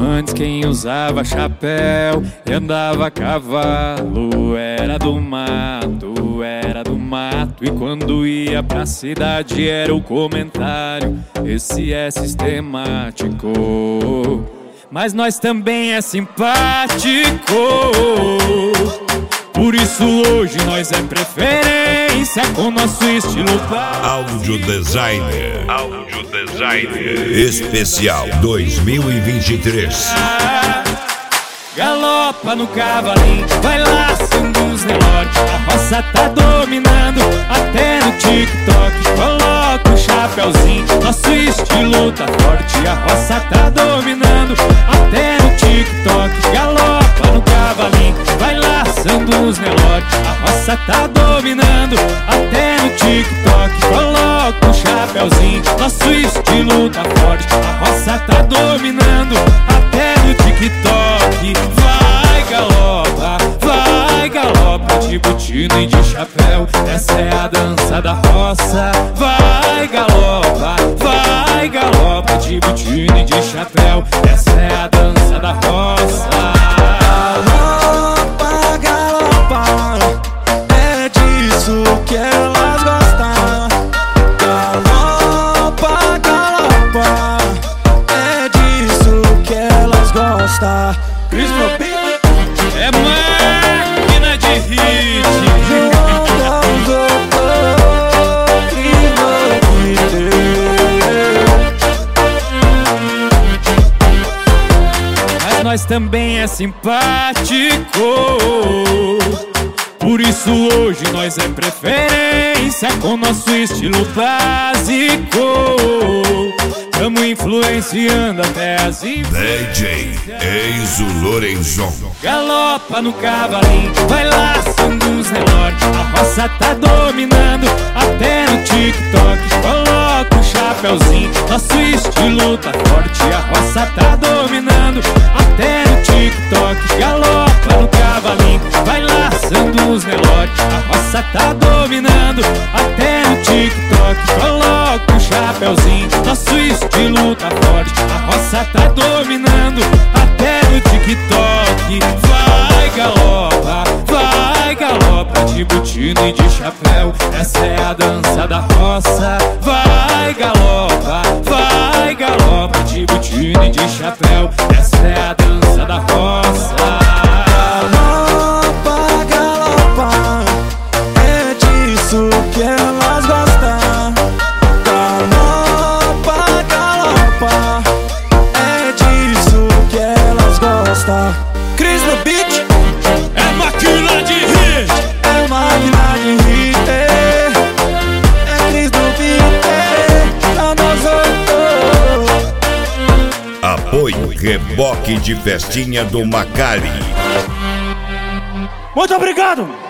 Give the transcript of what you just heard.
Antes quem usava chapéu e andava a cavalo era do mato, era do mato. E quando ia pra cidade era o comentário: esse é sistemático, mas nós também é simpático. Por isso hoje nós é preferência com nosso estilo. Áudio Designer Especial 2023. Galopa no cavalinho, vai laçando os relógios. A roça tá dominando até no TikTok. Coloca o chapéuzinho, nosso estilo tá forte. A roça tá dominando até no TikTok. Galopa no cavalinho, vai laçando os relógios. A roça tá dominando até no TikTok. Coloca o chapéuzinho, nosso estilo tá forte. A roça tá dominando até no TikTok. Vai galopa de botina e de chapéu. Essa é a dança da roça. Vai galopa de botina e de chapéu. Essa é a dança da roça. Galopa, é disso que elas gostam. Galopa, é disso que elas gostam. Cris é máquina de hit. Mas nós também é simpático. Por isso hoje nós é preferência com nosso estilo básico. Tamo influenciando até as DJ Enzo Lorenzon. Galopa no cavalinho, vai laçando os relógios. A roça tá dominando até no TikTok. Coloca o chapéuzinho, nosso estilo tá forte. A roça tá dominando até no TikTok. Galopa no cavalinho, vai laçando os relógios. A roça tá dominando até no TikTok. Coloca o chapéuzinho, nosso estilo tá forte. A roça tá dominando até no TikTok. Vai galopa de botina e de chapéu. Essa é a dança da roça. Vai galopa de botina e de chapéu. Essa é a dança da roça. Galopa, é disso que elas gostam. Galopa, é disso que elas gostam. Cris no beat, é máquina de hit. é máquina de hit. É Cris no beat, Apoio Reboque de Festinha do Macari. Muito obrigado!